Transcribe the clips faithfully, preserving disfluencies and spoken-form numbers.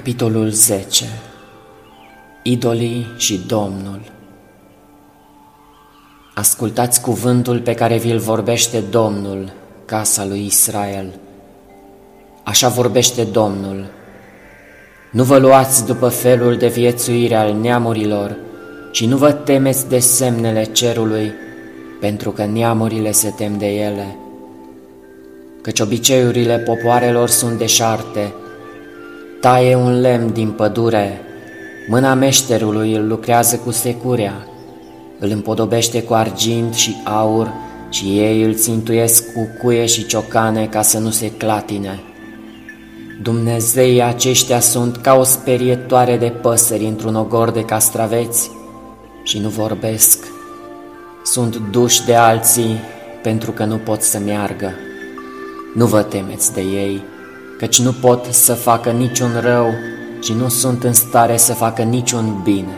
Capitolul zece. Idolii și Domnul. Ascultați cuvântul pe care vi-l vorbește Domnul, casa lui Israel. Așa vorbește Domnul: nu vă luați după felul de viețuire al neamurilor și nu vă temeți de semnele cerului, pentru că neamurile se tem de ele. Căci obiceiurile popoarelor sunt deșarte. Taie un lemn din pădure, mâna meșterului îl lucrează cu securea, îl împodobește cu argint și aur și ei îl țintuiesc cu cuie și ciocane ca să nu se clatine. Dumnezeii aceștia sunt ca o sperietoare de păsări într-un ogor de castraveți și nu vorbesc. Sunt duși de alții pentru că nu pot să meargă. Nu vă temeți de ei, căci nu pot să facă niciun rău și nu sunt în stare să facă niciun bine.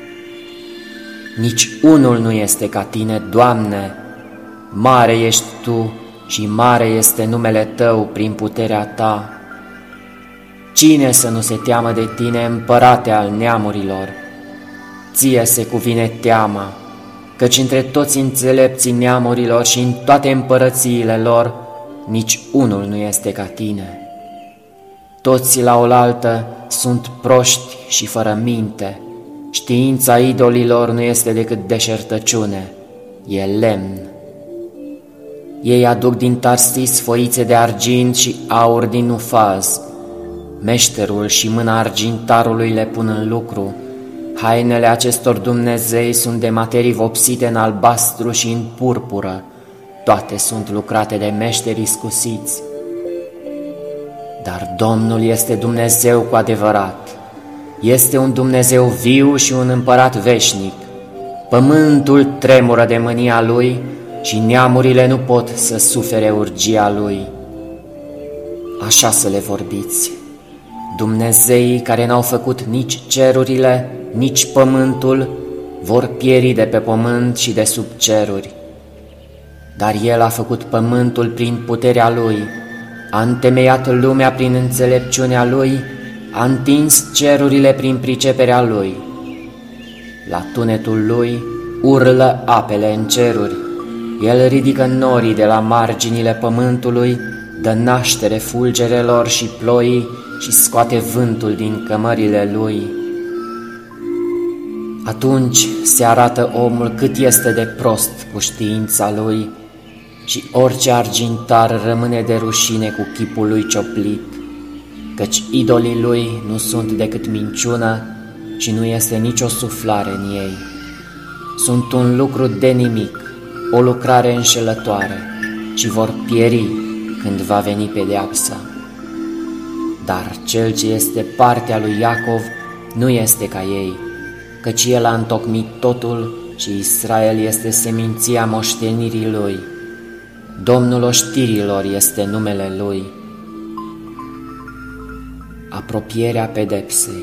Nici unul nu este ca tine, Doamne, mare ești Tu și mare este numele Tău prin puterea Ta. Cine să nu se teamă de Tine, Împărate al neamurilor? Ție se cuvine teama, căci între toți înțelepții neamurilor și în toate împărățiile lor, nici unul nu este ca Tine. Toți la oaltă sunt proști și fără minte, știința idolilor nu este decât deșertăciune, e lemn. Ei aduc din Tarsis foițe de argint și aur din Ufaz, meșterul și mâna argintarului le pun în lucru. Hainele acestor Dumnezei sunt de materii vopsite în albastru și în purpură, toate sunt lucrate de meșteri iscusiți. Dar Domnul este Dumnezeu cu adevărat, este un Dumnezeu viu și un împărat veșnic. Pământul tremură de mânia Lui și neamurile nu pot să sufere urgia Lui. Așa să le vorbiți: Dumnezeii care n-au făcut nici cerurile, nici pământul, vor pieri de pe pământ și de sub ceruri. Dar El a făcut pământul prin puterea Lui, a întemeiat lumea prin înțelepciunea Lui, a întins cerurile prin priceperea Lui. La tunetul Lui urlă apele în ceruri, El ridică norii de la marginile pământului, dă naștere fulgerelor și ploii și scoate vântul din cămările Lui. Atunci se arată omul cât este de prost cu știința lui și orice argintar rămâne de rușine cu chipul lui cioplit, căci idolii lui nu sunt decât minciună și nu este nicio suflare în ei. Sunt un lucru de nimic, o lucrare înșelătoare și vor pieri când va veni pedeapsa. Dar cel ce este partea lui Iacov nu este ca ei, căci El a întocmit totul și Israel este seminția moștenirii Lui. Domnul oștirilor este numele Lui. Apropierea pedepsei.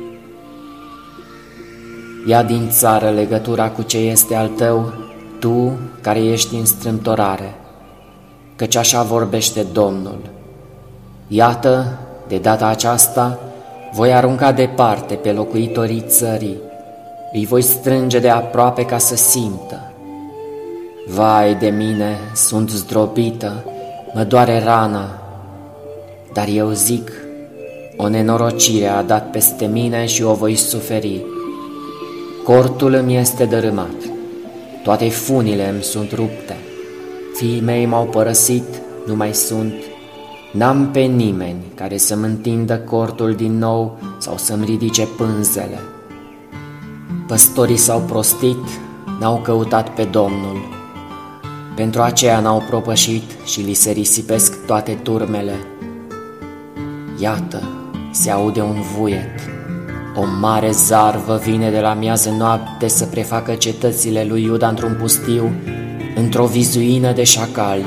Ia din țară legătura cu ce este al tău, tu care ești în strâmtorare, căci așa vorbește Domnul. Iată, de data aceasta, voi arunca departe pe locuitorii țării, îi voi strânge de aproape ca să simtă. Vai de mine, sunt zdrobită, mă doare rana, dar eu zic, o nenorocire a dat peste mine și o voi suferi. Cortul îmi este dărâmat, toate funile îmi sunt rupte, fiii mei m-au părăsit, nu mai sunt, n-am pe nimeni care să-mi întindă cortul din nou sau să-mi ridice pânzele. Păstorii s-au prostit, n-au căutat pe Domnul, pentru aceea n-au propășit și li se risipesc toate turmele. Iată, se aude un vuiet, o mare zarvă vine de la miază noapte să prefacă cetățile lui Iuda într-un pustiu, într-o vizuină de șacali.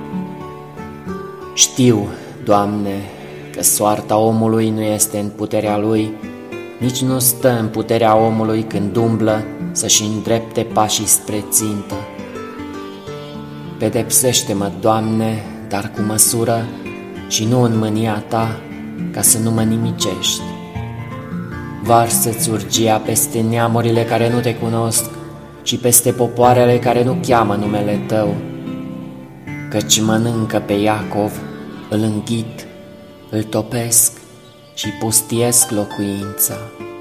Știu, Doamne, că soarta omului nu este în puterea lui, nici nu stă în puterea omului când umblă să-și îndrepte pașii spre țintă. Pedepsește-mă, Doamne, dar cu măsură și nu în mânia Ta, ca să nu mă nimicești. Varsă-ți urgia peste neamurile care nu te cunosc și peste popoarele care nu cheamă numele tău, căci mănâncă pe Iacov, îl înghit, îl topesc și pustiesc locuința.